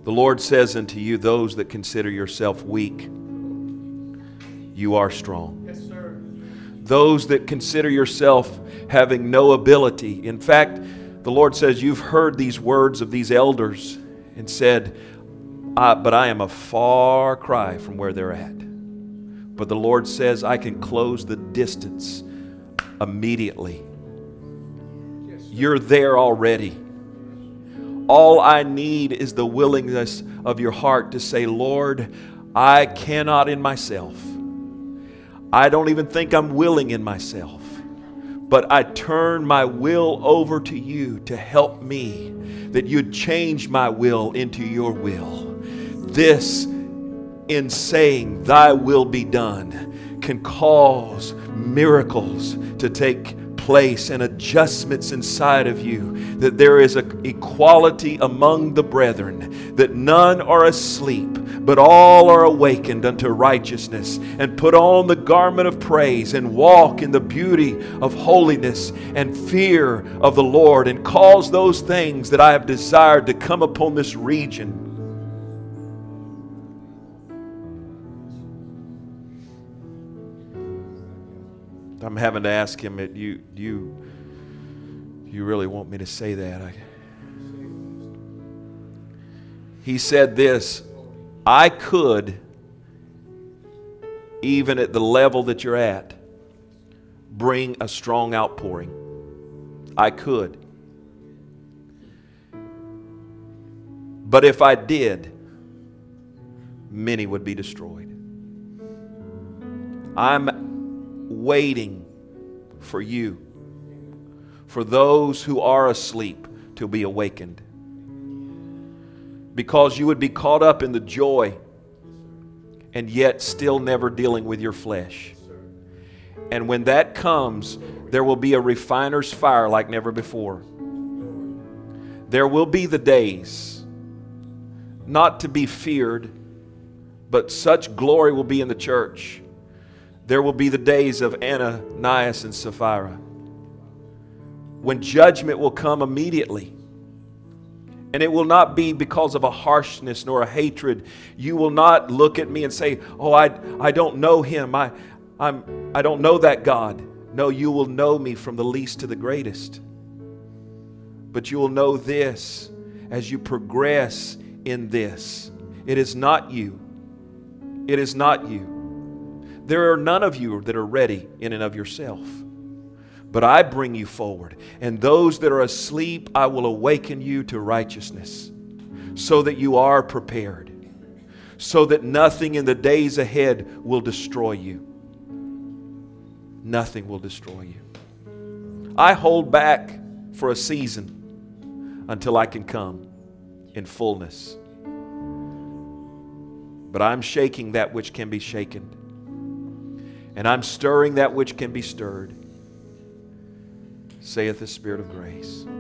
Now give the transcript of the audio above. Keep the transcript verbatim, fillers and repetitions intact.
The Lord says unto you, those that consider yourself weak, you are strong. Yes, sir. Those that consider yourself having no ability. In fact, the Lord says, you've heard these words of these elders and said, I, but I am a far cry from where they're at. But the Lord says, I can close the distance immediately. Yes, sir. You're there already. All I need is the willingness of your heart to say, Lord, I cannot in myself. I don't even think I'm willing in myself. But I turn my will over to you to help me, that you'd change my will into your will. This, in saying, thy will be done, can cause miracles to take place and adjustments inside of you, that there is an equality among the brethren, that none are asleep, but all are awakened unto righteousness, and put on the garment of praise, and walk in the beauty of holiness and fear of the Lord, and cause those things that I have desired to come upon this region. I'm having to ask him, do you, do you, do you really want me to say that? I, he said this, I could, even at the level that you're at, bring a strong outpouring. I could. But if I did, many would be destroyed. I'm waiting for you, for those who are asleep to be awakened, because you would be caught up in the joy and yet still never dealing with your flesh. And when that comes, there will be a refiner's fire like never before. There will be the days not to be feared, but such glory will be in the church. There will be the days of Ananias and Sapphira, when judgment will come immediately. And it will not be because of a harshness nor a hatred. You will not look at me and say, oh, I, I don't know him. I, I'm, I don't know that God. No, you will know me from the least to the greatest. But you will know this as you progress in this. It is not you. It is not you. There are none of you that are ready in and of yourself. But I bring you forward. And those that are asleep, I will awaken you to righteousness, so that you are prepared, so that nothing in the days ahead will destroy you. Nothing will destroy you. I hold back for a season until I can come in fullness. But I'm shaking that which can be shaken. And I'm stirring that which can be stirred, saith the Spirit of grace.